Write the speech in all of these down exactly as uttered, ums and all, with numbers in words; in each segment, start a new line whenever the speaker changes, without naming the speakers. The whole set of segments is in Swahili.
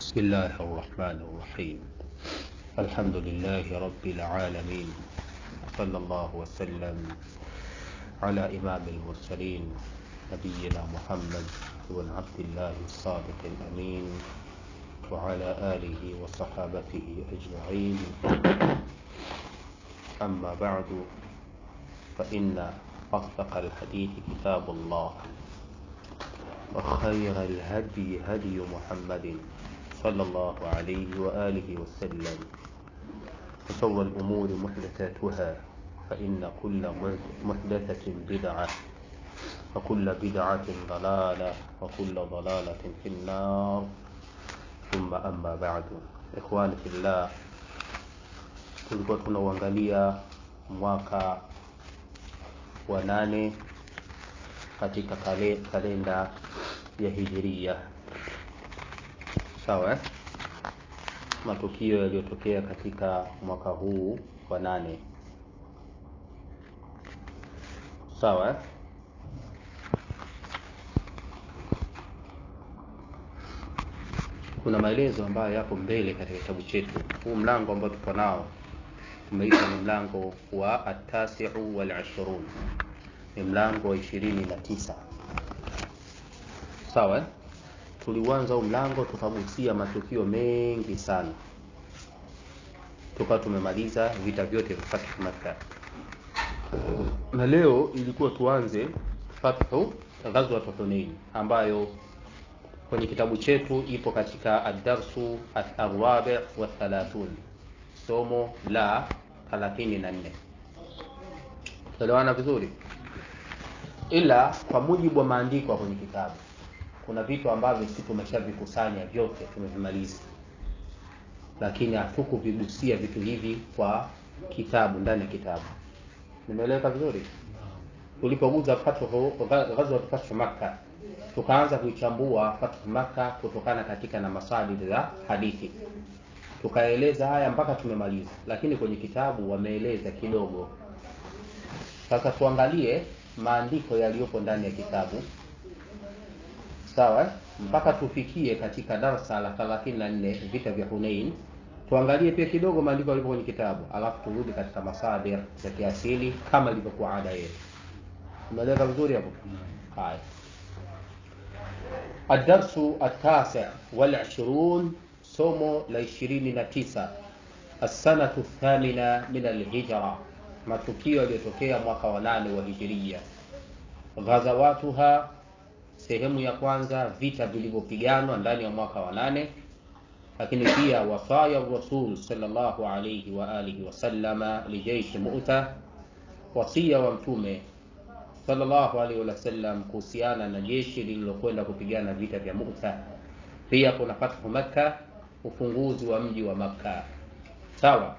بسم الله الرحمن الرحيم. الحمد لله رب العالمين، صلى الله وسلم على إمام المرسلين نبينا محمد بن عبد الله الصادق الأمين وعلى آله وصحابته أجمعين. أما بعد، فإن أصدق الحديث كتاب الله، وخير الهدي هدي محمد صلى الله عليه وآله وسلم، وشر الأمور محدثاتها، فإن كل محدثة بدعة، وكل بدعة ضلالة، وكل ضلالة في النار. ثم أما بعد. إخواني في الله, tulikuwa tunauangalia mwaka wa nane katika kale, kalenda ya Hijiria. Sawa? Matukio yaliyotokea katika mwaka huu wa nane. Sawa? Kuna maelezo ambayo yako mbele katika kitabu chetu. Huu mlango ambao tuko nao tumeita ni mlango wa at-tasi'u wal ishrun. Ni mlango wa ishirini na tisa. Sawa? Tulianza huu mlango tukagusia matukio mengi sana. Tukawa tumemaliza vita vyote vya Fath Makkah. Na leo ilikuwa tuanze Fathu Ghazwat Hunain, ambayo kwenye kitabu chetu ipo katika ad-darsu al-rabi' wa thalathun, somo la thelathini na nne. Tuelewana vizuri? Ila kwa mujibu wa maandiko kwenye kitabu kuna vitu ambavyo sisi tumeshavikusanya vyote, tumevimaliza, lakini hatukuvigusia vitu hivi kwa kitabu, ndani ya kitabu. Nimeeleweka vizuri? Tulipoguza Fathu Ghazwat Fath Makkah, tukaanza kuichambua Fath Makkah kutokana katika na masalid za hadithi, tukaeleza haya mpaka tumemaliza, lakini kwenye kitabu wameeleza kidogo. Sasa tuangalie maandiko yaliyopo ndani ya kitabu, sawa, mpaka tufikie katika darasa la thelathini na nne, vita vya Hunain. Tuangalie pia kidogo maandiko yaliyopo kwenye kitabu, alafu turudi katika masadir za kiasili kama ilivyokuwa ada yetu. Umeeleka vizuri hapo? Haya. Ad-darsu at-tasi' wal ishrun, somo la ishirini na tisa. As-sanatu thamina min al-hijra, matukio yaliyotokea mwaka wa nane wa Hijiria. Ghazawatuha, sehemu ya kwanza, vita vilivyopiganwa ndani ya mwaka wa nane. Lakini pia wasaya Rasul sallallahu alayhi wa alihi wasallama li jaysh Mu'tah, wasia wa mtume sallallahu alayhi wa sallam kuhusiana na jeshi lililokwenda kupigana vita vya Mu'tah. Pia kuna Fathu Makkah, ufunguzi wa mji wa Makkah. Sawa?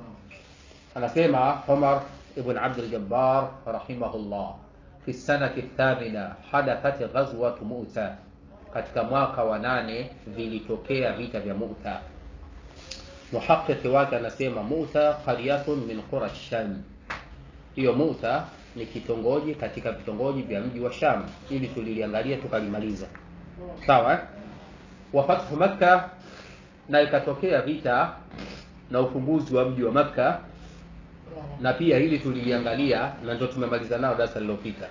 Anasema Umar ibn Abd al-Jabbar rahimahullah, fi sanati thamina hadathat ghazwat Mu'tah, katika mwaka wa nane vilitokea vita vya Mu'tah. Muhaqqiq wake anasema Mu'tah qaryatun min qura Sham. Hiyo Mu'tah ni kitongoji katika vitongoji vya mji wa Sham. Ili tuliliangalia tukalimaliza. Sawa? Wa Fathu Makkah, na ikatokea vita na ufunguzi wa mji wa Makkah, na pia hili tuliliangalia na ndio tumemaliza nao darasa lililopita.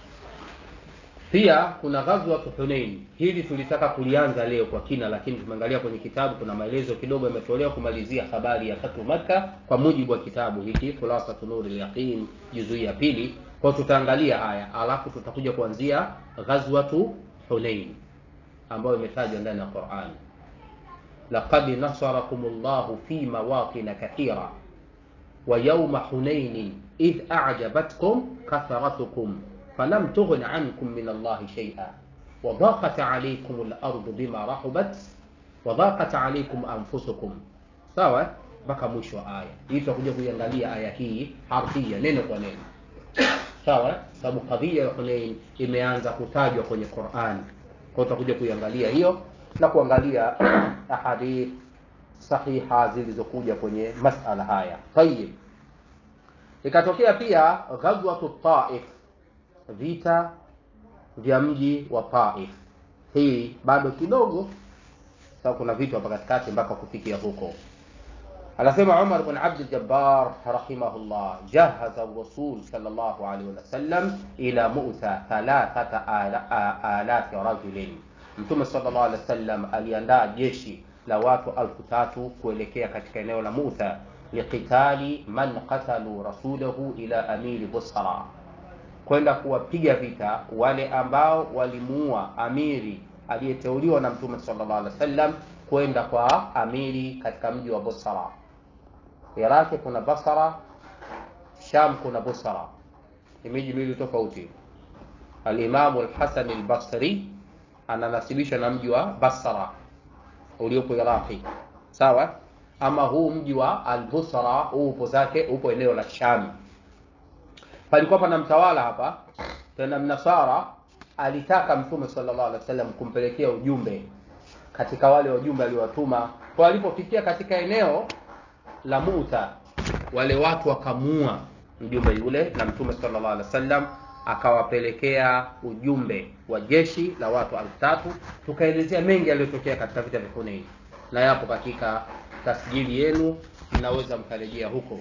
Pia kuna Ghazwat Hunain, hili tulitaka kulianza leo kwa kina, lakini tumeangalia kwenye kitabu kuna maelezo kidogo yametolewa kumalizia habari ya Fathu Makkah kwa mujibu wa kitabu hiki Khulasatu Nurul Yaqin, juzuu ya pili. Kwa tutaangalia haya, alafu tutakuja kuanzia Ghazwat Hunain ambayo imetajwa ndani ya Qur'an. Laqad nasarakumullahu fi mawaqin kathira wa yawma Hunain idh a'jabatkum kathratukum falam tughn ankum min Allahi shay'a wa dhaqat alaykum al-ardu bima rahabat wa dhaqat alaykum anfusukum. Sawa? Mpaka mwisho wa aya hii. Tutakuja kuiangalia aya hii harfia, neno kwa neno. Sawa? Sababu kadhia ya Hunain imeanza kutajwa kwenye Qur'an. Kwa tutakuja kuiangalia hiyo na kuangalia ahadith sahiha zilizokuja kwenye masala haya. Tayeb. Ikatokea pia Ghazwat Taif, vita vya mji wa Taif. Hii bado kidogo sababu kuna vitu hapa katikati mpaka kufikia huko. Anasema Umar ibn Abd al-Jabbar rahimahullah, jahaza ar-Rasul sallallahu alayhi wa sallam ila Mu'ta thalathata alaf rajulin. Mtume sallallahu alayhi wasallam aliandaa jeshi la watu elfu tatu kuelekea katika eneo la Mu'ta liqitali man qatalu rasulahu ila amiri Busra, kwenda kuwapiga vita wale ambao walimuua amiri aliyeteuliwa na Mtume sallallahu alaihi wasallam kwenda kwa amiri katika mji wa Busra. Iraq kuna Basra, Sham kuna Busra, miji miwili tofauti. Al-Imam al-Hasan al-Basri ananasibishwa na mji wa Basra uliopo Iraq, sawa. Ama huu mji wa al-Busra upo zake upo eneo la Sham. Palikuwa pana mtawala hapa tena mnasara, alitaka Mtume sallallahu alaihi wasallam kumpelekea ujumbe katika wale wajumbe aliowatuma. Kwa alipofikia katika eneo la Mu'ta, wale watu wakamuua mjumbe yule, na Mtume sallallahu alaihi wasallam akawapelekea ujumbe wa jeshi la watu elfu tatu. Tukaelezea mengi yaliyotokea katika vita vya Hunain, na yapo katika tasjili yenu, mnaweza mkarejea huko.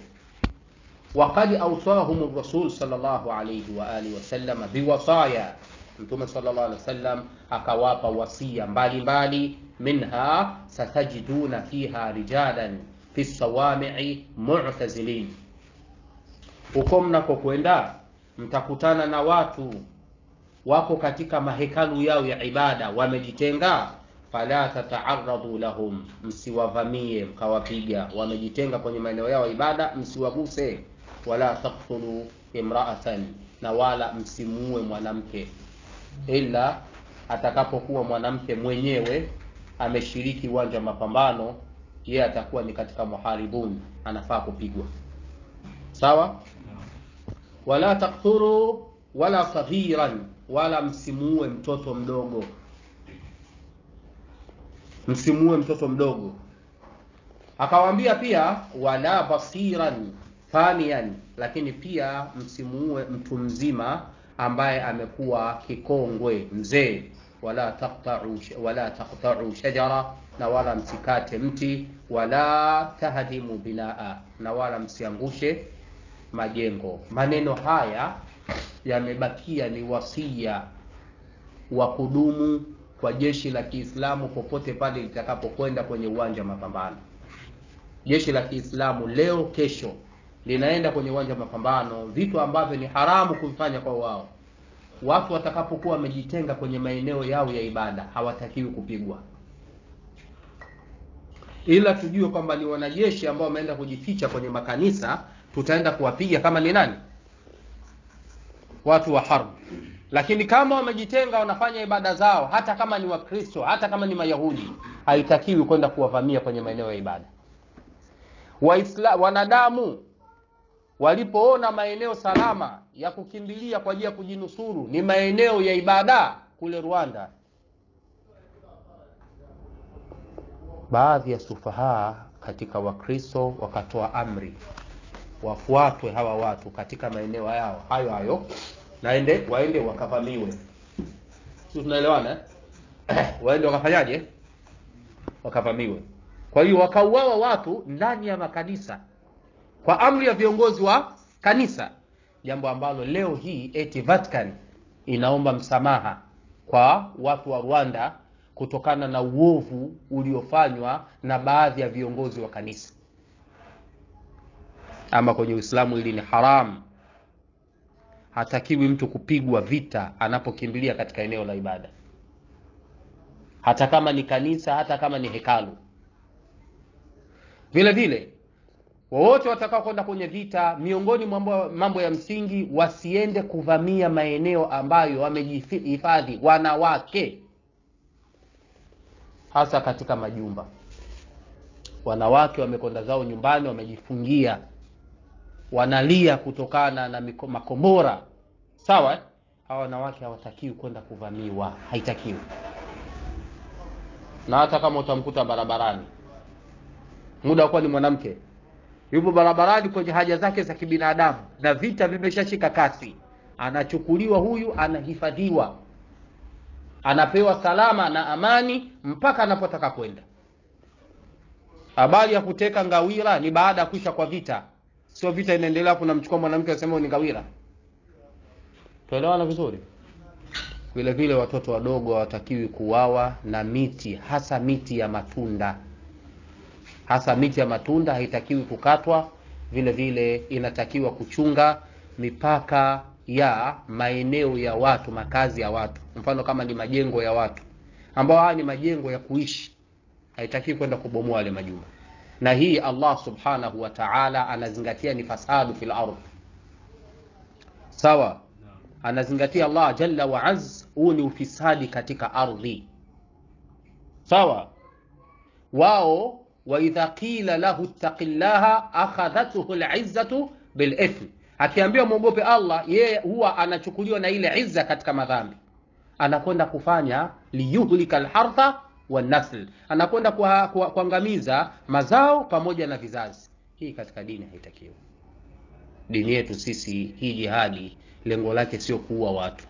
Waqad awsahum ar-rasul sallallahu alayhi wa alihi wasallam biwasaya, Mtume sallallahu alayhi wasallam akawapa wasia mbalimbali. Minha satajiduna fiha rijalan fi sawami'i mu'tazilin, huko mnakokwenda mtakutana na watu wako katika mahekalu yao ya ibada wamejitenga. Fala tata'arradu lahum, msiwavamie mkawapiga, wamejitenga kwenye maeneo yao ya ibada, msiwaguse. Wala taqtulu imra'atan, na wala msimuue mwanamke ila atakapokuwa mwanamke mwenyewe ameshiriki uwanja wa mapambano, yeye atakuwa ni katika muharibun, anafaa kupigwa, sawa. Wala taqtulu wala saghiran, wala msimuue mtoto mdogo, msimuue mtoto mdogo. Akawaambia pia wala basiran fanian, lakini pia msimuue mtu mzima ambaye amekuwa kikongwe mzee. Wala taqta'u wala taqta'u shajara, na wala msikate mti. Wala tahdimu binaa, na wala msiangushe majengo. Maneno haya yamebakia ni wasia wa kudumu kwa jeshi la Kiislamu popote pale litakapokwenda kwenye uwanja wa mapambano. Jeshi la Kiislamu leo kesho linaenda kwenye uwanja wa mapambano, vitu ambavyo ni haramu kufanya kwa wao. Watu watakapokuwa wamejitenga kwenye maeneo yao ya ibada hawatakiwi kupigwa, ila tujue kwamba ni wanajeshi ambao wameenda kujificha kwenye makanisa, tutaenda kuwapiga kama ni nani? Watu wa harb. Lakini kama wamejitenga wanafanya ibada zao, hata kama ni Wakristo, hata kama ni Mayahudi, haitakiwi kwenda kuwavamia kwenye maeneo ya ibada. Waislamu wanadamu walipoona maeneo salama ya kukimbilia kwa ajili ya kujinusuru ni maeneo ya ibada kule Rwanda, baadhi ya sufaha katika Wakristo wakatoa amri wafuatwe hawa watu katika maeneo yao hayo hayo, naende waende wakavamiwe. Sisi tunaelewana eh? Waende wakafanyaje? Wakavamiwe. Kwa hiyo wakauawa watu ndani ya makanisa kwa amri ya viongozi wa kanisa, jambo ambalo leo hii eti Vatican inaomba msamaha kwa watu wa Rwanda kutokana na uovu uliofanywa na baadhi ya viongozi wa kanisa. Ama kwenye Uislamu hili ni haram. Hatakiwi mtu kupigwa vita anapokimbilia katika eneo la ibada, hata kama ni kanisa, hata kama ni hekalu. Vile vile wote watakao kwenda kwenye vita, miongoni mwa mambo ya msingi, wasiende kuvamia maeneo ambayo wamejihifadhi wanawake, hasa katika majumba. Wanawake wamekonda zao nyumbani, wamejifungia, wanalia kutokana na makombora, sawa. Hawa wanawake hawatakiwi kwenda kuvamiwa, haitakiwi. Na hata kama utamkuta barabarani, muda kwa ni mwanamke yupo barabarani kwenye haja zake za kibinadamu na vita vimeshashika kasi, anachukuliwa huyu, anahifadhiwa, anapewa salama na amani mpaka anapotaka kwenda. Habari ya kuteka ngawira ni baada ya kuisha kwa vita. Sio vita inaendelea kuna mchukua mwanamke anasema ni ngawira. Tuelewana vizuri? Vile vile watoto wadogo hawatakiwi kuuawa na miti, hasa miti ya matunda. Hasa miti ya matunda haitakiwi kukatwa. Vile vile inatakiwa kuchunga mipaka ya maeneo ya watu, makazi ya watu. Mfano kama ni majengo ya watu ambao haya ni majengo ya kuishi, haitakiwi kwenda kubomoa wale majumba. Na hii Allah subhanahu wa ta'ala anazingatia ni fasadu fil ardh. Sawa? Anazingatia Allah jalla wa azz, huu ni ufisadi katika ardhi. Sawa? Wao wa idha qila lahu ittaqillaha akhadhathu al'izzatu bil ithm. Akiambiwa muogope Allah, yeye huwa anachukuliwa na ile izza katika madhambi. Anakwenda kufanya liyuhlika alhartha wan nasl, anakwenda kuangamiza mazao pamoja na vizazi. Hii katika dini haitakiwi. Dini yetu sisi, hii jihadi lengo lake sio kuua watu.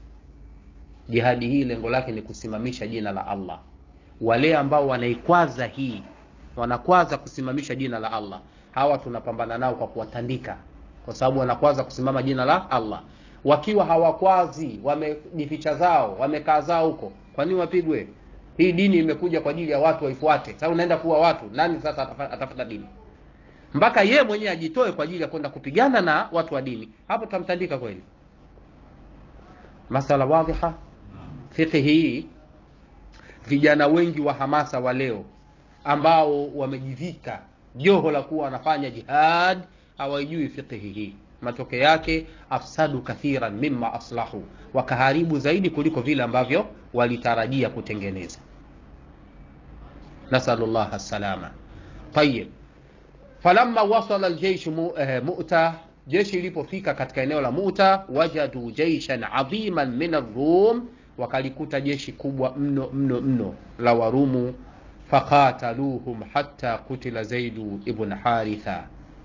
Jihadi hii lengo lake ni kusimamisha jina la Allah. Wale ambao wanaikwaza hii, wanakwaza kusimamisha jina la Allah, hawa tunapambana nao kwa kuwatandika, kwa sababu wanakwaza kusimama jina la Allah. Wakiwa hawakwazi, wamejificha zao, wamekaa zao huko, kwa nini wapigwe? Hii dini imekuja kwa ajili ya watu waifuate. Sasa unaenda kuwa watu, nani sasa atafuta dini? Mpaka yeye mwenyewe ajitoe kwa ajili ya kwenda kupigana na watu wa dini, hapo tutamtandika kweli. Masala wadhiha. Fiqh hii, vijana wengi wa hamasa wa leo ambao wamejivika joho la kuwa wanafanya jihad hawajui fiqh hii. Matokeo yake afsadu kathiran mimma aslahu, wakaharibu zaidi kuliko vile ambavyo walitarajia kutengeneza. Nasallallahu as-salama. Tayyib. Falamma wasala al-jaysh Mu'ta, jeshi lilipofika katika eneo la Mu'ta, wajadu jayshan adhiman min ar-Rum, wakalikuta jeshi kubwa mno mno mno la Warumu. Faqataluhum hatta kutila Zaid ibn Haritha,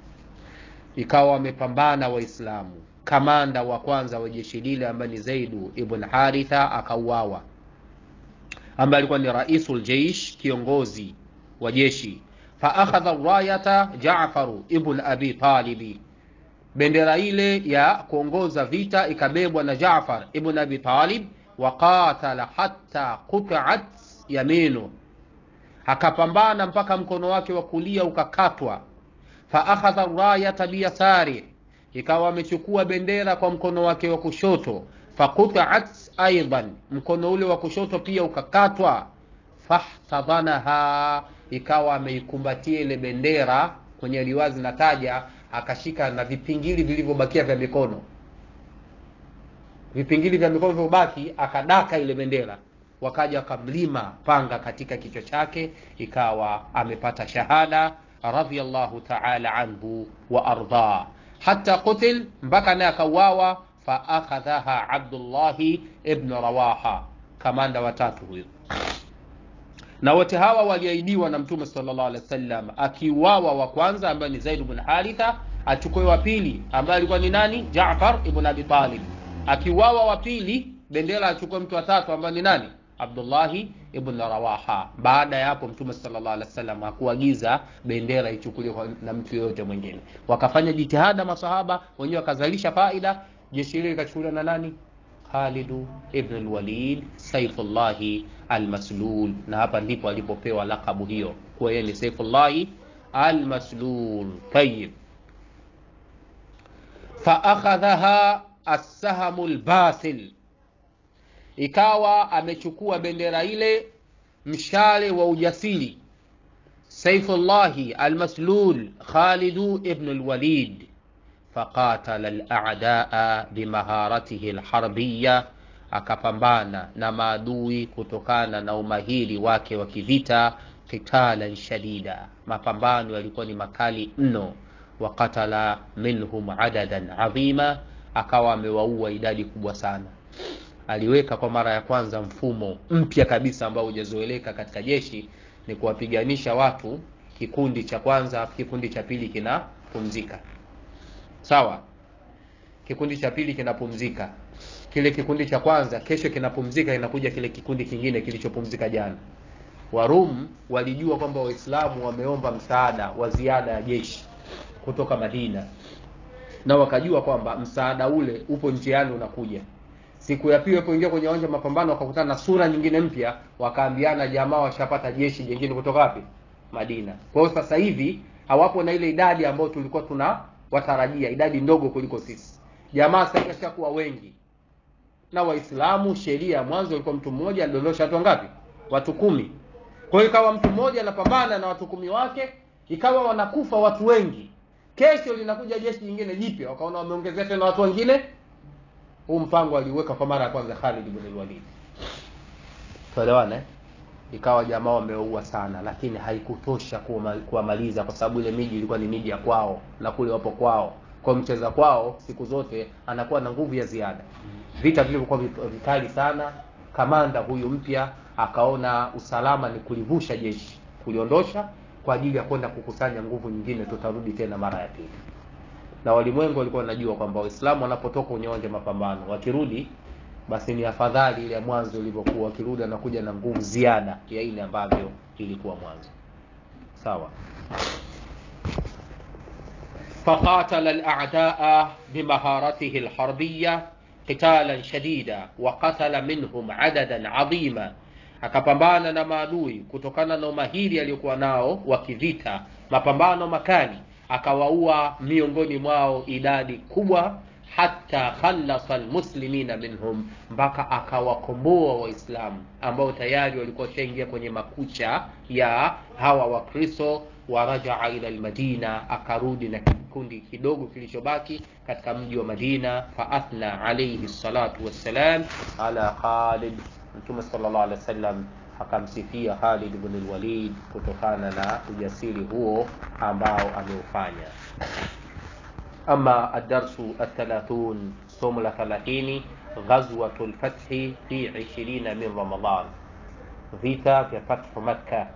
ikawa wamepambana Waislamu. Kamanda wa kwanza wa jeshi lile ambaye ni Zaid ibn Haritha akauawa, ambaye alikuwa ni raisul jaysh, kiongozi wa jeshi. Fa akhadha rayata Ja'far ibn Abi Talib, bendera ile ya kuongoza vita ikabebwa na Ja'far ibn Abi Talib. Wa qatala hatta qut'at yaminu, akapambana mpaka mkono wake wa kulia ukakatwa. Fa akhadha rayata biyasari, ikawa amechukua bendera kwa mkono wake wa kushoto. Fa qut'at aidan, mkono ule wa kushoto pia ukakatwa. Fahtadhanaha, ikawa ameikumbatia ile bendera, kwenye liwazi na taja akashika na vipingili vilivyobakia vya mikono, vipingili vya mikono vilivyobaki akadaka ile bendera. Wakaja wakamlima panga katika kichwa chake, ikawa amepata shahada radhiyallahu ta'ala anhu wa arda, hatta qutil, mpaka naye akauawa. Fa akhadhaha Abdullah ibn Rawaha, kamanda watatu huyo. Na wote hawa waliahidiwa na Mtume sallallahu alaihi wasallam, akiuawa wa kwanza ambaye ni Zaid ibn Haritha, achukue wa pili ambaye alikuwa ni nani? Ja'far ibn Abi Talib. Akiuawa wa pili, bendera achukue mtu wa tatu ambaye ni nani? Abdullah ibn Rawaha. Baada ya hapo Mtume sallallahu alaihi wasallam hakuagiza bendera ichukuliwe na mtu yote mwingine. Wakafanya jitihada masahaba wenyewe, wakazalisha faida. Jeshi hili likachukuliwa na nani? Khalid ibn al-Walid Saifullah al-Maslul, na hapa ndipo alipopewa lakabu hiyo, kwa yeye ni Saifullah al-Maslul. Tayyib. Fa akhadhaha as-sahmu al-basil, ikawa amechukua bendera ile mshale wa ujasiri Saifullah al-Maslul Khalid ibn al-Walid. Faqatala al-a'daa bimaharatihi al-harbiyya, akapambana na maadui kutokana na umahiri wake wa kivita. Qitalan shadida, mapambano yalikuwa ni makali mno. Waqatala minhum adadan adhima, akawa amewaua idadi kubwa sana. Aliweka kwa mara ya kwanza mfumo mpya kabisa ambao hujazoeleka katika jeshi, ni kuwapiganisha watu, kikundi cha kwanza, kikundi cha pili kinapumzika. Sawa? Kikundi cha pili kinapumzika, kile kikundi cha kwanza kesho kinapumzika, inakuja kile kikundi kingine kilichopumzika jana. Warum walijua kwamba Waislamu wameomba msaada wa ziada ya jeshi kutoka Madina, na wakajua kwamba msaada ule upo njiani unakuja. Siku ya pili walipoingia kwenye uwanja mapambano wakakutana na sura nyingine mpya, wakaambiana jamaa washapata jeshi jingine kutoka wapi? Madina. Kwa hiyo sasa hivi hawapo na ile idadi ambayo tulikuwa tuna watarajia, idadi ndogo kuliko sisi. Jamaa sasa kashakuwa wengi. Na Waislamu sheria mwanzo ilikuwa mtu mmoja alidondosha watu ngapi? Watu kumi. Kwa hiyo ikawa mtu mmoja anapambana na watu kumi wake, ikawa wanakufa watu wengi. Kesho linakuja jeshi jingine jipya, wakaona wameongezea tena watu wengine. Huu mpango aliweka kwa mara ya kwanza Khalid ibn al-Walid. Tuelewane? Ikawa jamaa wameua sana, lakini haikutosha kuwamaliza kwa sababu ile miji ilikuwa ni miji ya kwao na kule wapo kwao. Kwa mcheza kwao siku zote anakuwa na nguvu ya ziada. Vita vilivyokuwa vikali sana, kamanda huyu mpya akaona usalama ni kulivusha jeshi, kuliondosha kwa ajili ya kwenda kukusanya nguvu nyingine, tutarudi tena mara ya pili. Na walimwengu walikuwa wanajua kwamba Waislamu wanapotoka kwenye uwanja mapambano wakirudi, basi ni afadhali ile mwanzo ilivyokuwa, wakirudi anakuja na nguvu ziada ya ile ambavyo ilikuwa mwanzo. Sawa. فقاتل الأعداء بمهارته الحربية قتالا شديدا وقتل منهم عددا عظيما. Akapambana na maadui kutokana na umahiri aliyokuwa nao wa kivita, mapambano makali, akawaua miongoni mwao idadi kubwa, hatta khallasa almuslimina minhum, mpaka akawakomboa Waislamu ambao tayari walikuwa shaingia kwenye makucha ya hawa Wakristo. Warajaa ila almadina, akarudi na kikundi kidogo kilichobaki katika mji wa Madina. Fa athna alayhi salatu wassalam ala Khalid, Mtume sallallahu alaihi wasallam akamsifia Khalid ibn al-Walid kutokana na ujasiri huo ambao ameufanya. Ama ad-darsu ath-thalathun, somo la thelathini, ghazwatul fathi fi ishirini min Ramadan, vita vya fathu Makkah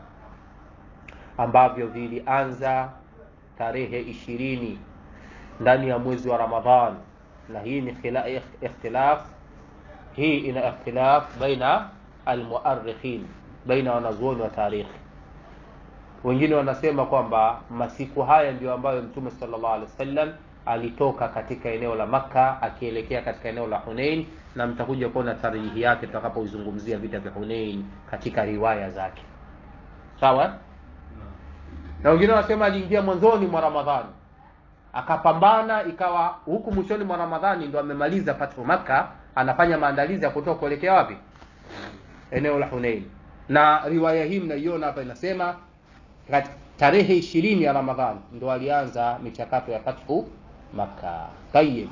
ambavyo vilianza tarehe ishirini ndani ya mwezi wa Ramadhan. Na hii ni ikhtilaf, hii ina ikhtilaf baina almuarrikhin, baina wanazuoni wa tarikhi. Wengine wanasema kwamba masiku haya ndio ambayo Mtume sallallahu alaihi wasallam alitoka katika eneo la Makka akielekea katika eneo la Hunain, na mtakuja kuona tarihi yake tutakapoizungumzia vita vya Hunain katika riwaya zake. Sawa? Na wengine wanasema aliingia mwanzoni mwa Ramadhani akapambana, ikawa huku mwishoni mwa Ramadhani ndio amemaliza fathu Makkah, anafanya maandalizi ya kutoka kuelekea wapi? Eneo la Hunain. Na riwaya hii mnaiona hapa inasema tarehe ishirini ya Ramadhani ndio alianza michakato ya fathu Makkah. Tayyib.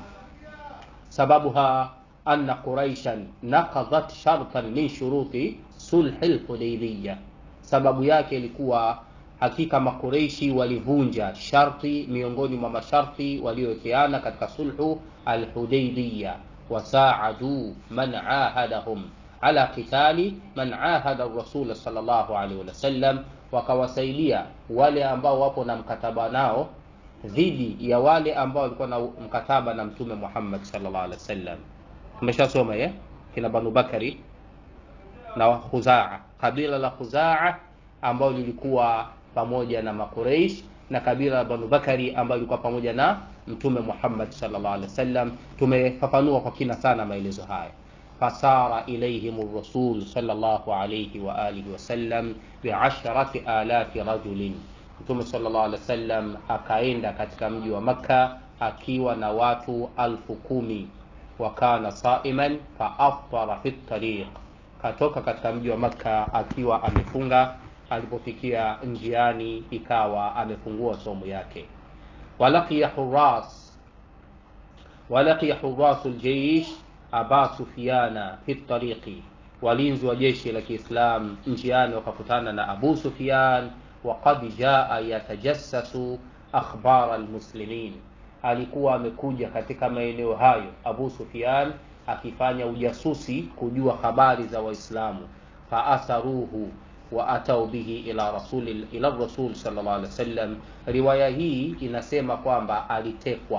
Sababuha anna Quraishan naqadat shartan min shuruti sulh al-Hudaybiyah. Sababu yake ilikuwa hakika Makureishi walivunja sharti miongoni mwa masharti waliowekeana katika sulhu al-Hudaybiyah, wasaadu man ahadahum ala qitali man ahada ar-rasul sallallahu alaihi wasallam, wakawasaidia wale ambao wapo na mkataba nao dhidi ya wale ambao walikuwa na mkataba na Mtume Muhammad sallallahu alaihi wasallam. Tumeshasoma eh kina Banu Bakari na Khuzaa, kabila la Khuzaa ambao lilikuwa pamoja na Makureish, na kabila la Banu Bakari ambao lilikuwa pamoja na Mtume Muhammad sallallahu alaihi wasallam. Tumefafanua kwa kina sana maelezo haya. Fasara ilayhim ar-rasul sallallahu alayhi wa alihi wasallam bi asharati alafi rajulin. Mtume sallallahu alaihi wasallam akaenda katika mji wa Makka akiwa na watu alfu kumi. Wa kana saiman fa aftara fi at-tariq, katoka katika mji wa Makka akiwa amefunga, alipofikia njiani ikawa amefungua somo yake. Walaqiya huras walaqiya hurasul jaysh Aba Sufyana fi at-tariqi, walinzi wa jeshi la Kiislam njiani wakakutana na Abu Sufyan. Wa qad jaa yatajassasu akhbar al-muslimin, alikuwa amekuja katika maeneo hayo Abu Sufyan akifanya ujasusi kujua habari za Waislamu. Fa asaruhu wa atau bihi ila rasul ila rasul sallallahu alaihi wasallam. Riwaya hii inasema kwamba alitekwa,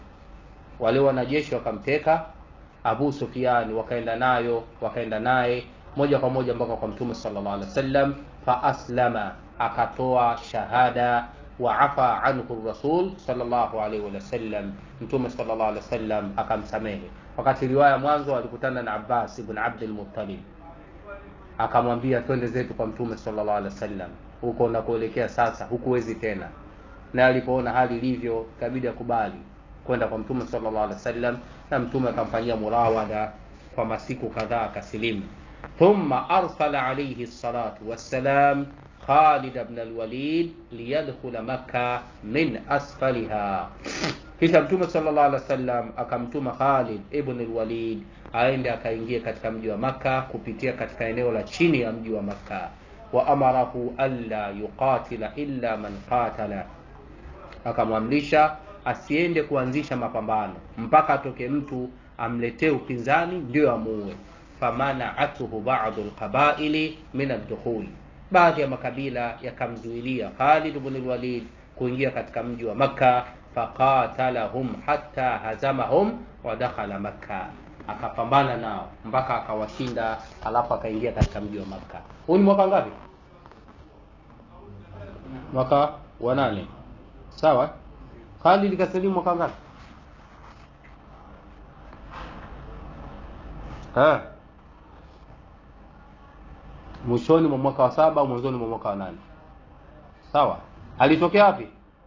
wale wanajeshi wakamteka Abu Sufyan, wakaenda nayo wakaenda naye moja kwa moja mpaka kwa Mtume sallallahu alaihi wasallam. fa aslama, akatoa shahada, wa afa anhu rasul sallallahu alaihi wasallam, mtume sallallahu alaihi wasallam akamsamehe. Wakati riwaya mwanzo alikutana na Abbas ibn Abdul Muttalib, akamwambia twende zetu kwa mtume sallallahu alaihi wasallam, huko unakoelekea sasa hukuwezi tena. Na alipoona hali ilivyo ikabidi akubali kwenda kwa mtume sallallahu alaihi wasallam, na mtume akamfanyia murawada kwa masiku kadhaa akasilimu. Thumma arsala alayhi salatu wassalam Khalid ibn al-Walid liyadkhula Makkah min asfaliha. Kisha mtume sallallahu alaihi wasallam akamtuma Khalid ibn al-Walid aende akaingia katika mji wa Makkah kupitia katika eneo la chini ya mji wa Makkah. Wa amarahu alla yuqatila illa man qatala, akamwamrisha asiende kuanzisha mapambano mpaka atoke mtu amletee upinzani ndio amuue. Famana'atuhu ba'd al-qaba'ili min ad-dukhul, baadhi ya makabila yakamzuilia Khalid ibn al-Walid kuingia katika mji wa Makkah. Faqatalahum hatta hazamahum wa dakhala Makkah, akapambana nao mpaka akawashinda, alafu akaingia katika mji wa Makkah. Huu ni mwaka ngapi? Mwaka wa nane. Sawa? Khalid kasilimu mwaka ngapi? Ha? Mwishoni mwa mwaka wa saba au mwanzoni mwa mwaka wa nane. Sawa? Alitokea wapi?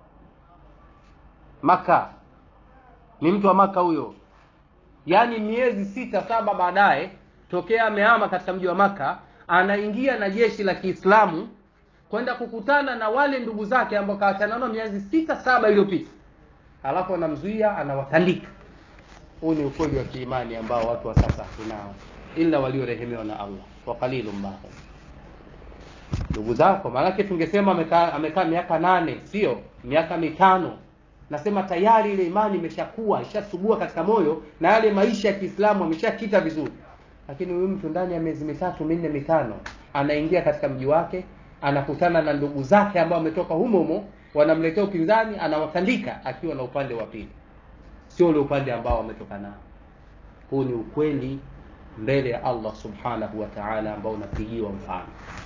Makkah. Ni mtu wa Makkah huyo. Yaani miezi sita saba baadaye tokea amehama katika mji wa Makkah, anaingia na jeshi la Kiislamu kwenda kukutana na wale ndugu zake ambao kaachana nao miezi sita saba iliyopita. Alafu anamzuia, anawatandika. Huu ni ukweli wa kiimani ambao watu wa sasa tunao, ila waliorehemewa na Allah, wa qalilum ma hum. Ndugu zako, maana tungesema amekaa amekaa miaka nane, sio miaka mitano. Nasema tayari ile imani imeshakuwa, ishasubua katika moyo, na yale maisha ya Kiislamu ameshakita vizuri. Lakini huyu mtu ndani ya miezi mitatu minne mitano anaingia katika mji wake, anakutana na ndugu zake ambao wametoka humo humo, wanamletea upinzani, anawatandika akiwa na upande wa pili, sio ule upande ambao wametoka nao. Huu ni ukweli mbele ya Allah subhanahu wa ta'ala ambao unapigiwa mfano.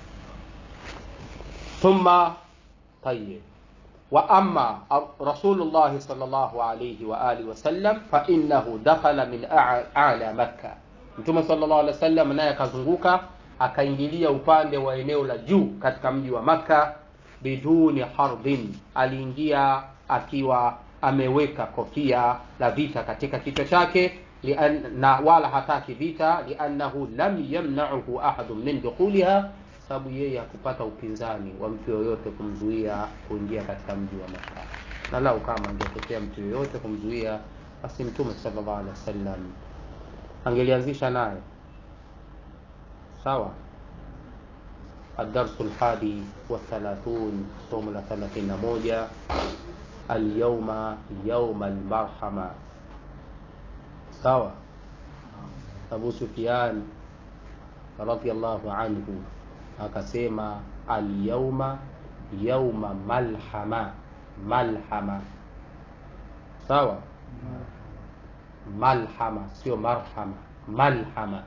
Thumma tayyib wa amma Rasulullah sallallahu alayhi wa alihi wasallam fa innahu dakhala min a'la Makkah. Mtume sallallahu alayhi wasallam naye akazunguka akaingilia upande wa eneo la juu katika mji wa Makkah biduni harbin, aliingia akiwa ameweka kofia la vita katika kichwa chake, na wala hataki vita, li'annahu lam yamna'uhu ahadun min dukhuliha, sababu yeye hakupata upinzani wa mtu yoyote kumzuia kuingia katika mji wa Makkah. Na lau kama angetokea mtu yoyote kumzuia, basi Mtume sallallahu alaihi wasallam angelianzisha naye. Sawa? الدرس الحادي والثلاثون صوم ثلاثين موجة. اليوم يوم المرحمة. سوا أبو سفيان رضي الله عنه akasema al-yawma yawma malhama. Malhama, sawa? Malhama sio marhama, malhama.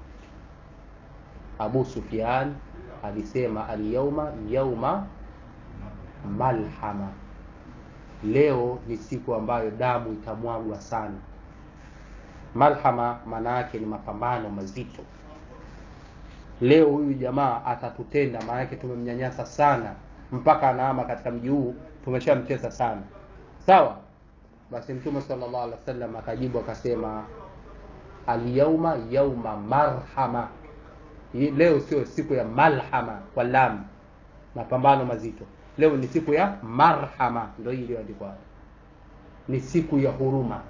Abu Sufyan alisema al-yawma yawma malhama, leo ni siku ambayo damu itamwagwa sana. Malhama maana yake ni mapambano mazito. Leo huyu jamaa atatutenda, maana yake tumemnyanyasa sana mpaka anaama katika mji huu, tumeshamtesa sana. Sawa? Basi Mtume sallallahu alaihi wasallam akajibu akasema al-yawma yawma marhama, leo sio siku ya malhama kwa lam, mapambano mazito. Leo ni siku ya marhama, ndio hii iliyoandikwa, ni siku ya huruma.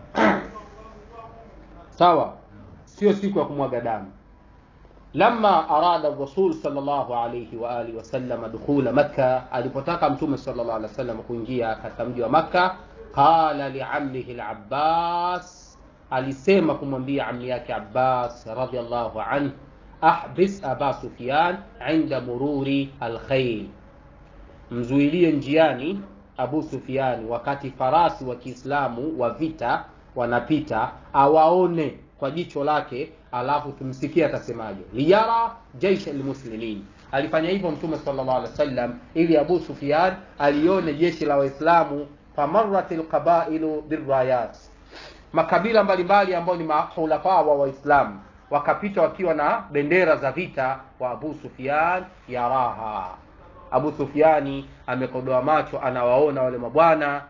Sawa? Sio siku ya kumwaga damu. Lamma arada Rasul sallallahu alayhi wa alihi wasallam dukhula Makkah, alipotaka Mtume sallallahu alayhi wasallam kuingia katika mji wa Makkah, qala li ammihi al-Abbas, alisema kumwambia ammi yake Abbas radhiyallahu anhu, ahbis Aba Sufyan inda mururi al-khayl, mzuilie njiani Abu Sufyan wakati farasi wa Kiislamu wa vita wanapita, awaone kwa jicho lake, alafu tumsikie atasemaje. Liyara jaisha almuslimin, Alifanya hivyo Mtume sallallahu alaihi wasallam ili Abu Sufyan alione jeshi la Waislamu. Famarratil qabailu birrayat, makabila mbalimbali ambao ni mahulafa wa Waislamu wakapita wakiwa na bendera za vita. Wa Abu Sufyan yaraha, Abu Sufyani amekodoa macho, anawaona wale mabwana.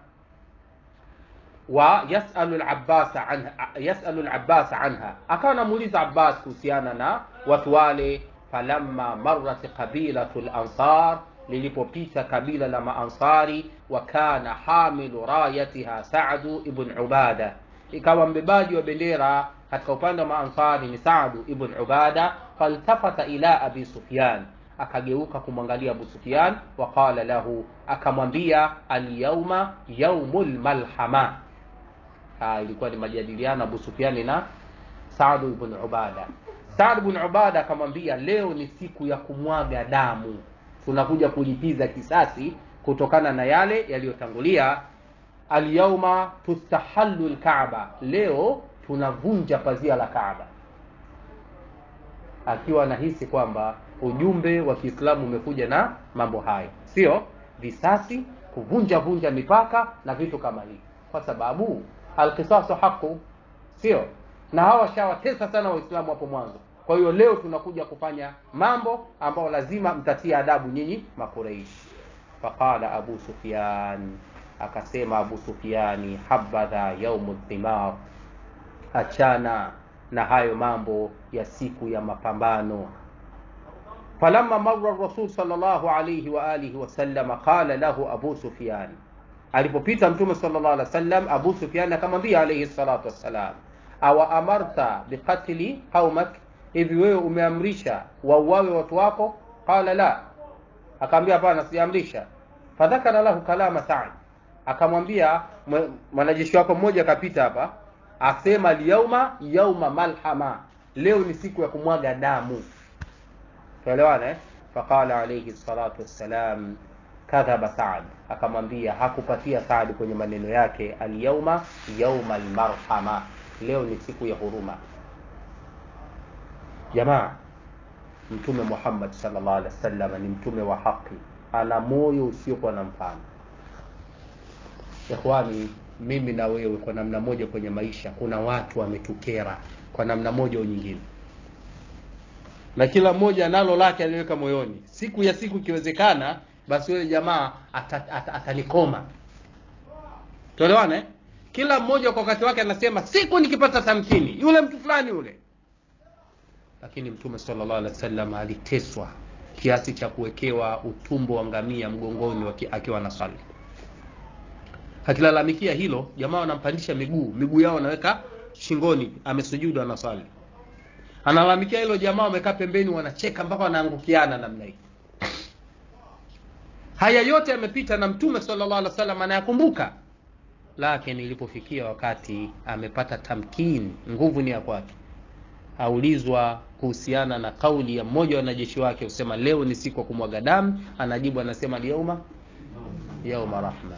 Wa yasalu al-Abbas anha, yasalu al-Abbas anha, akawa anamuuliza Abbas kuhusiana na watu wale. Falamma marrat qabilatul ansar, lilipopita kabila la maansari. Wa kana hamilu rayatiha Sa'd ibn Ubada, ikawa mbebaji wa bendera katika upande wa maansari ni Sa'd ibn Ubada. Faltafata ila Abi Sufyan, akageuka kumwangalia Abu Sufyan. Wa qala lahu, akamwambia al-yawma yawmul malhama. Ha, ilikuwa ni majadiliano Abu Sufyan na Sa'd ibn Ubada. Sa'd ibn Ubada akamwambia, leo ni siku ya kumwaga damu, tunakuja kulipiza kisasi kutokana na yale yaliyotangulia. Al-yawma tustahallu al-Kaaba, leo tunavunja pazia la Kaaba. Akiwa anahisi kwamba ujumbe wa Kiislamu umekuja na mambo hayo, sio visasi, kuvunja vunja mipaka na vitu kama hivi, kwa sababu al-qisasu haqqu, sio? Na hawa shawatesa sana Waislamu hapo mwanzo. Kwa hiyo leo tunakuja kufanya mambo ambayo lazima mtatia adabu nyinyi Makuraishi. Faqala Abu Sufyan, akasema Abu Sufyani, habadha yaumul thimar, achana na hayo mambo ya siku ya mapambano. Falamma marra Rasul sallallahu alayhi wa alihi wasallam, qala lahu Abu Sufyan, alipopita Mtume sallallahu alayhi wasallam, Abu Sufyan akamwambia alayhi salatu wassalam, awa amarta biqatli qaumak, hivi wewe umeamrisha wauawe watu wako? Qala la, akamwambia hapana, siamrisha. Fadhakara lahu kalama Sa'd, akamwambia mwanajeshi wako mmoja akapita hapa asema al-yawma yawma malhama, leo ni siku ya kumwaga damu. Tuelewana eh? Faqala alayhi salatu wassalam, kadhaba Sa'd, akamwambia hakupatia Sa'd kwenye maneno yake, al-yawma yawma al-marhama, leo ni siku ya huruma. Jamaa, Mtume Muhammad sallallahu alaihi wasallam ni mtume wa haki, ana moyo usiokuwa na mfano. Ikhwani, mimi na wewe kwa namna moja kwenye maisha kuna watu wametukera kwa namna moja au nyingine, na kila mmoja nalo lake aliweka moyoni. Siku ya siku ikiwezekana, basi yule jamaa atanikoma. Ata, ata Tuelewane eh? Kila mmoja kwa wakati wake anasema siku nikipata tamkini yule mtu fulani yule. Lakini Mtume sallallahu alaihi wasallam aliteswa kiasi cha kuwekewa utumbo wa ngamia mgongoni akiwa anasali. Akilalamikia hilo, jamaa wanampandisha miguu, miguu yao wanaweka shingoni, amesujudu anasali. Analalamikia hilo, jamaa wamekaa pembeni wanacheka mpaka wanaangukiana namna hii. Haya yote yamepita na Mtume sallallahu alaihi wasallam anayakumbuka. Lakini ilipofikia wakati amepata tamkini, nguvu ni ya kwake, aulizwa kuhusiana na kauli ya mmoja wa wanajeshi wake usema leo ni siku ya kumwaga damu, anajibu anasema yauma yauma rahma.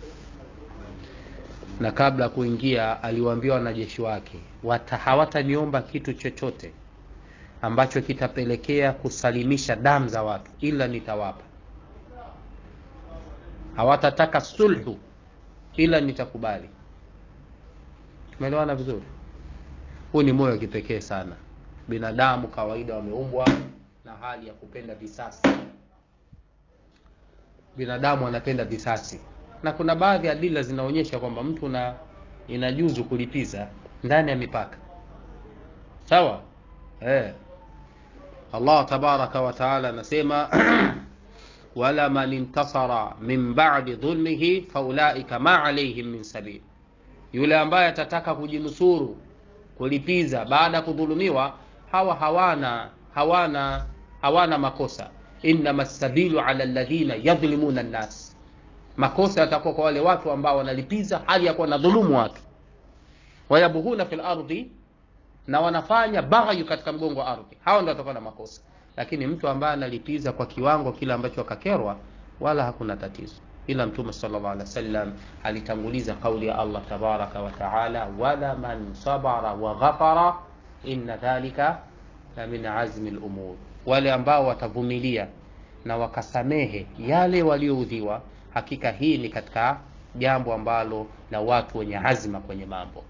Na kabla kuingia aliwaambia wanajeshi wake, hawataniomba kitu chochote ambacho kitapelekea kusalimisha damu za watu ila nitawapa. Hawatataka sulhu ila nitakubali. Tumeelewana vizuri? Huu ni moyo kipekee sana. Binadamu kawaida wameumbwa na hali ya kupenda visasi. Binadamu anapenda visasi. Na kuna baadhi ya adila zinaonyesha kwamba mtu na inajuzu kulipiza ndani ya mipaka. Sawa? Eh. Allah tabaraka wa taala anasema wala man intasara min ba'di dhulmihi faulaika ma alayhim min sabil. Yule ambaye atataka kujinusuru, kulipiza baada ya kudhulumiwa, hawa hawana hawana hawana makosa. Inma as-sabilu ala alladhina yadhlimuna an-nas. Makosa yatakuwa kwa wale watu ambao wanalipiza hali ya kuwa na dhulumu watu. Wayabughuna fil ardi, na wanafanya baghi katika mgongo wa ardhi. Hao ndio watakuwa na makosa. Lakini mtu ambaye analipiza kwa kiwango kile ambacho akakerwa, wala hakuna tatizo. Ila Mtume sallallahu alaihi wasallam alitanguliza kauli ya Allah tabaraka wa taala, wala man sabara wa ghafara inna dhalika la min azmi al-umur. wale ambao watavumilia na wakasamehe yale walioudhiwa, hakika hii ni katika jambo ambalo la watu wenye azma kwenye mambo.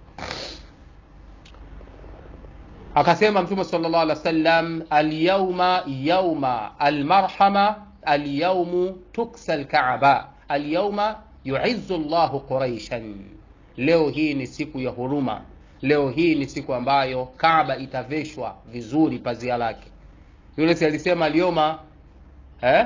Akasema Mtume sallallahu alaihi wasallam, al-yawma yawma al-marhama, al-yawmu tuksa al-ka'ba, al-yawma yu'izzu Allahu Quraishan. Leo hii ni siku ya huruma, leo hii ni siku ambayo Kaaba itaveshwa vizuri pazia lake. Yule si alisema al-yawma eh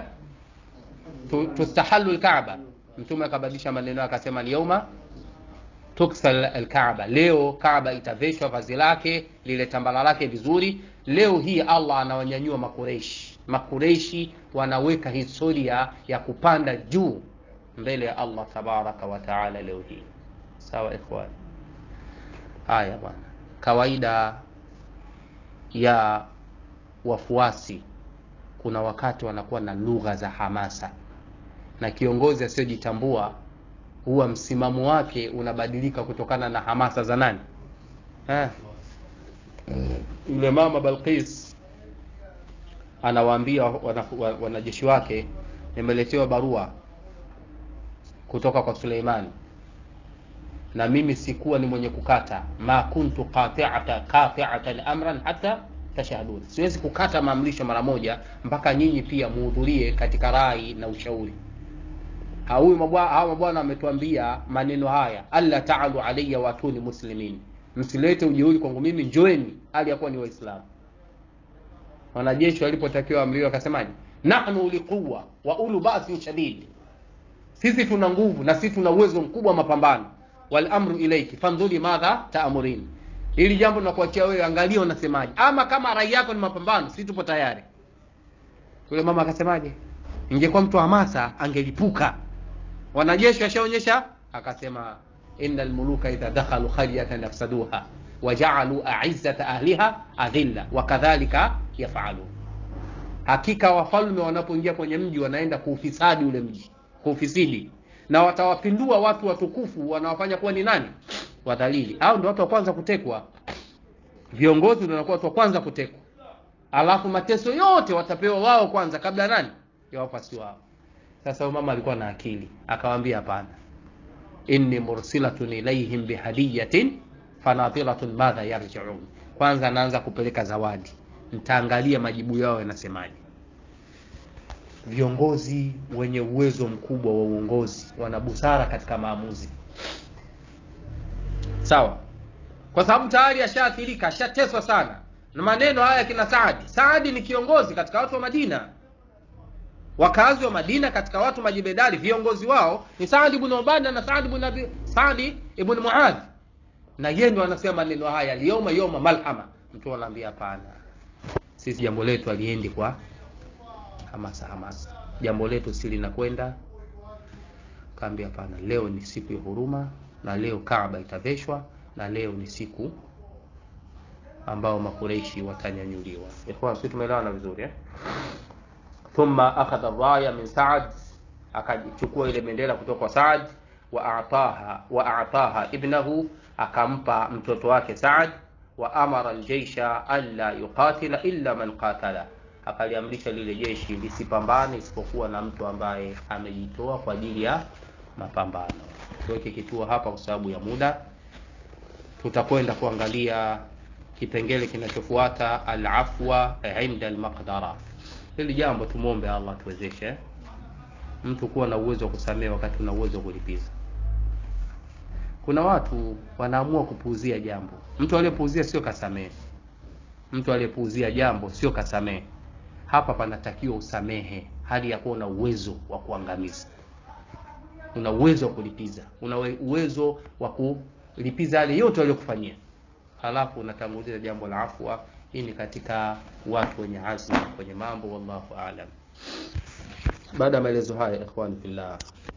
tustahallu al-Kaaba, Mtume akabadilisha maneno akasema al-yawma tuksa al-Kaaba, leo Kaaba itaveshwa vazi lake lile tambala lake vizuri. Leo hii Allah anawanyanyua makureishi, makureishi wanaweka historia ya kupanda juu mbele ya Allah tabaraka wa taala leo hii. Sawa ikhwan? Haya bwana, kawaida ya wafuasi kuna wakati wanakuwa na lugha za hamasa, na kiongozi asiyojitambua huwa msimamo wake unabadilika kutokana na hamasa za nani? Eh. Yule mama Balqis anawaambia wanajeshi wake, nimeletewa barua kutoka kwa Suleimani na mimi sikuwa ni mwenye kukata, ma kuntu qati'ata qati'atan amran hatta tashahadun, siwezi kukata maamrisho mara moja mpaka nyinyi pia muhudhurie katika rai na ushauri. Huyu mabwana hawa mabwana ametuambia maneno haya, alla ta'alu alayya wa atuni muslimin, msilete ujeuri kwangu mimi, njoeni hali ya kuwa ni waislamu. Wanajeshi walipotakiwa amriwa akasemaje? Nahnu liquwa wa ulu ba'sin shadid, sisi tuna nguvu na sisi tuna uwezo mkubwa wa mapambano. Wal amru ilayki fandhuri madha ta'murin, ili jambo nakuachia wewe, angalia unasemaje. Ama kama rai yako ni mapambano, sisi tupo tayari. Yule mama akasemaje? Ingekuwa mtu hamasa angelipuka. Wanajeshi washaonyesha, akasema innal muluka idha dakhalu qaryatan afsaduha waja'alu a'izzata ahliha adhilla wa kadhalika yaf'alu, hakika wafalme wanapoingia kwenye mji wanaenda kuufisadi ule mji, kuufisidi, na watawapindua watu watukufu, wanawafanya kuwa ni nani? Wadhalili. Hao ndio watu wa kwanza kutekwa, viongozi ndio wanakuwa watu wa kwanza kutekwa, alafu mateso yote watapewa wao kwanza kabla nani? Ya wafasi wao. Sasa mama alikuwa na akili, akawaambia hapana, inni mursilatun ilayhim bihadiyatin fanadilatun madha yarji'un, kwanza naanza kupeleka zawadi, nitaangalia majibu yao yanasemaje. Viongozi wenye uwezo mkubwa wa uongozi wana busara katika maamuzi, sawa? Kwa sababu tayari ashaathirika, ashateswa sana na maneno haya kina Saadi. Saadi ni kiongozi katika watu wa Madina, wakazi wa Madina katika watu majibedali, viongozi wao ni Saad ibn Ubada na Saad ibn Abi Saad ibn Muadh, na yeye ndo anasema maneno haya, liyoma yoma malhama. Mtu anaambia hapana, sisi jambo letu aliendi kwa hamasa hamasa, jambo letu sili na kwenda. Kaambia hapana, leo ni siku ya huruma, na leo Kaaba itaveshwa, na leo ni siku ambao makureishi watanyanyuliwa. Ikhwan, sisi tumeelewana vizuri eh? Thumma akhadha raya min Sa'd, akachukua ile bendera kutoka kwa Sa'd, wa a'taha wa a'taha ibnahu, akampa mtoto wake Sa'd, wa amara aljaysha alla yuqatila illa man qatala, akaliamrisha lile jeshi lisipambane isipokuwa na mtu ambaye amejitoa kwa ajili ya mapambano. Tuweke kituo hapa kwa sababu ya muda, tutakwenda kuangalia kipengele kinachofuata, al-afwa 'inda al-maqdara. Hili jambo tumuombe Allah tuwezeshe mtu kuwa na uwezo wa kusamehe wakati una uwezo wa kulipiza. Kuna watu wanaamua kupuuzia jambo. Mtu aliyepuuzia sio kasamehe, mtu aliyepuuzia jambo sio kasamehe. Hapa panatakiwa usamehe hali ya kuwa na uwezo wa kuangamiza, una uwezo wa kulipiza, una uwezo wa kulipiza yale yote waliyokufanyia, halafu unatanguliza jambo la afwa. Hii ni katika watu wenye azma kwenye mambo. Wallahu aalam. Baada ya maelezo haya, ikhwan fillah,